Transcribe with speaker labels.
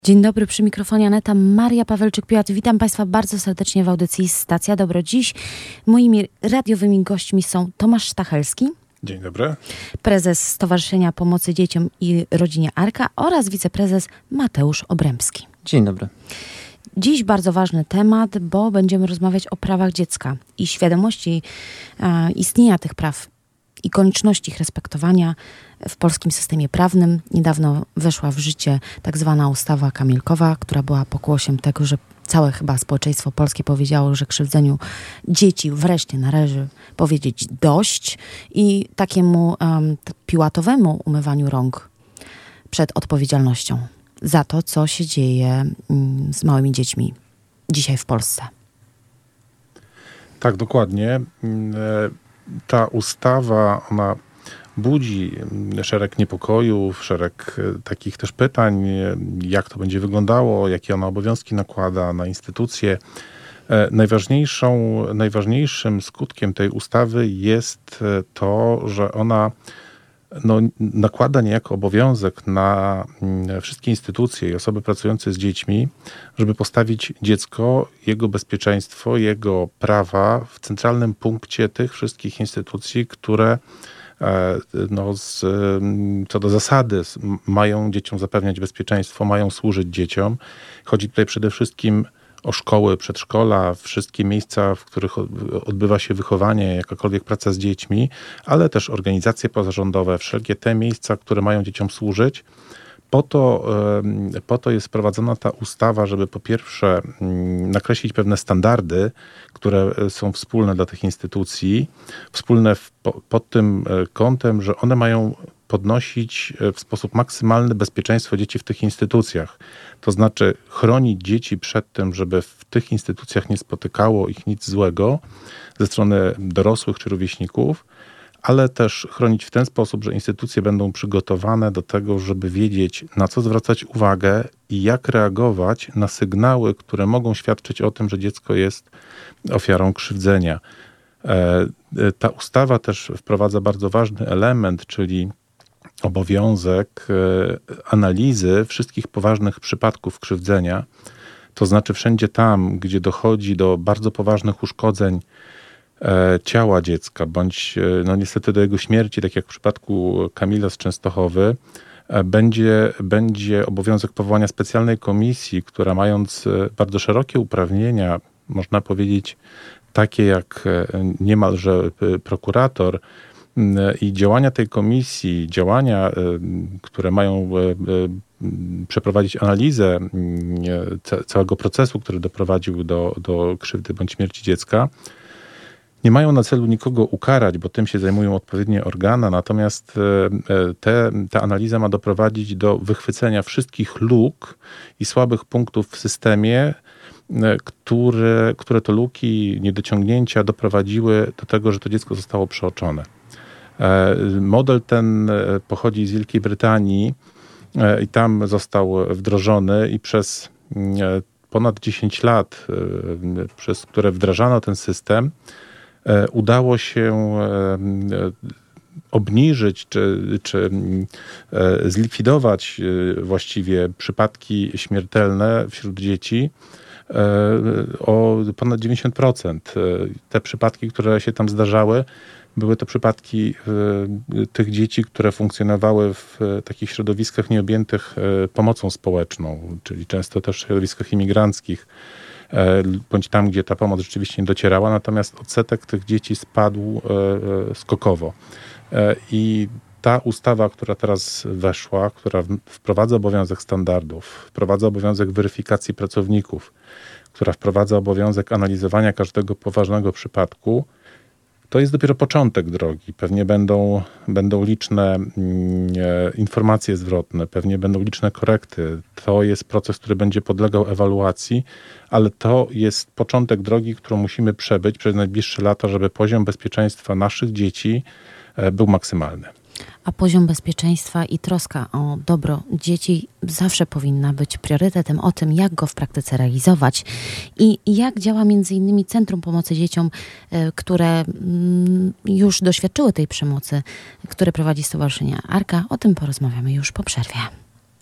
Speaker 1: Dzień dobry, przy mikrofonie Aneta Maria Pawelczyk-Piłat. Witam Państwa bardzo serdecznie w audycji Stacja Dobro. Dziś moimi radiowymi gośćmi są Tomasz Stachelski.
Speaker 2: Dzień dobry.
Speaker 1: Prezes Stowarzyszenia Pomocy Dzieciom i Rodzinie Arka oraz wiceprezes Mateusz Obremski.
Speaker 3: Dzień dobry.
Speaker 1: Dziś bardzo ważny temat, bo będziemy rozmawiać o prawach dziecka i świadomości istnienia tych praw i konieczności ich respektowania w polskim systemie prawnym. Niedawno weszła w życie tak zwana ustawa Kamilkowa, która była pokłosiem tego, że całe chyba społeczeństwo polskie powiedziało, że krzywdzeniu dzieci wreszcie należy powiedzieć dość i takiemu piłatowemu umywaniu rąk przed odpowiedzialnością za to, co się dzieje z małymi dziećmi dzisiaj w Polsce.
Speaker 2: Tak, dokładnie. Ta ustawa, ona budzi szereg niepokojów, szereg takich też pytań, jak to będzie wyglądało, jakie ona obowiązki nakłada na instytucje. Najważniejszym skutkiem tej ustawy jest to, że ona nakłada niejako obowiązek na wszystkie instytucje i osoby pracujące z dziećmi, żeby postawić dziecko, jego bezpieczeństwo, jego prawa w centralnym punkcie tych wszystkich instytucji, które co do zasady mają dzieciom zapewniać bezpieczeństwo, mają służyć dzieciom. Chodzi tutaj przede wszystkim o szkoły, przedszkola, wszystkie miejsca, w których odbywa się wychowanie, jakakolwiek praca z dziećmi, ale też organizacje pozarządowe, wszelkie te miejsca, które mają dzieciom służyć. Po to jest wprowadzona ta ustawa, żeby po pierwsze nakreślić pewne standardy, które są wspólne dla tych instytucji, wspólne pod tym kątem, że one mają podnosić w sposób maksymalny bezpieczeństwo dzieci w tych instytucjach. To znaczy chronić dzieci przed tym, żeby w tych instytucjach nie spotykało ich nic złego ze strony dorosłych czy rówieśników, ale też chronić w ten sposób, że instytucje będą przygotowane do tego, żeby wiedzieć, na co zwracać uwagę i jak reagować na sygnały, które mogą świadczyć o tym, że dziecko jest ofiarą krzywdzenia. Ta ustawa też wprowadza bardzo ważny element, czyli obowiązek analizy wszystkich poważnych przypadków krzywdzenia. To znaczy wszędzie tam, gdzie dochodzi do bardzo poważnych uszkodzeń ciała dziecka, bądź niestety do jego śmierci, tak jak w przypadku Kamila z Częstochowy, będzie obowiązek powołania specjalnej komisji, która mając bardzo szerokie uprawnienia, można powiedzieć takie jak niemalże prokurator, i działania tej komisji, które mają przeprowadzić analizę całego procesu, który doprowadził do krzywdy bądź śmierci dziecka, nie mają na celu nikogo ukarać, bo tym się zajmują odpowiednie organa, natomiast ta analiza ma doprowadzić do wychwycenia wszystkich luk i słabych punktów w systemie, które to luki, niedociągnięcia doprowadziły do tego, że to dziecko zostało przeoczone. Model ten pochodzi z Wielkiej Brytanii i tam został wdrożony i przez ponad 10 lat, przez które wdrażano ten system, udało się obniżyć czy zlikwidować właściwie przypadki śmiertelne wśród dzieci o ponad 90%. Te przypadki, które się tam zdarzały, były to przypadki tych dzieci, które funkcjonowały w takich środowiskach nieobjętych pomocą społeczną, czyli często też w środowiskach imigranckich, bądź tam, gdzie ta pomoc rzeczywiście nie docierała, natomiast odsetek tych dzieci spadł skokowo. I ta ustawa, która teraz weszła, która wprowadza obowiązek standardów, wprowadza obowiązek weryfikacji pracowników, która wprowadza obowiązek analizowania każdego poważnego przypadku, to jest dopiero początek drogi. Pewnie będą liczne informacje zwrotne, pewnie będą liczne korekty. To jest proces, który będzie podlegał ewaluacji, ale to jest początek drogi, którą musimy przebyć przez najbliższe lata, żeby poziom bezpieczeństwa naszych dzieci był maksymalny.
Speaker 1: A poziom bezpieczeństwa i troska o dobro dzieci zawsze powinna być priorytetem. O tym, jak go w praktyce realizować i jak działa m.in. Centrum Pomocy Dzieciom, które już doświadczyły tej przemocy, które prowadzi Stowarzyszenie Arka. O tym porozmawiamy już po przerwie.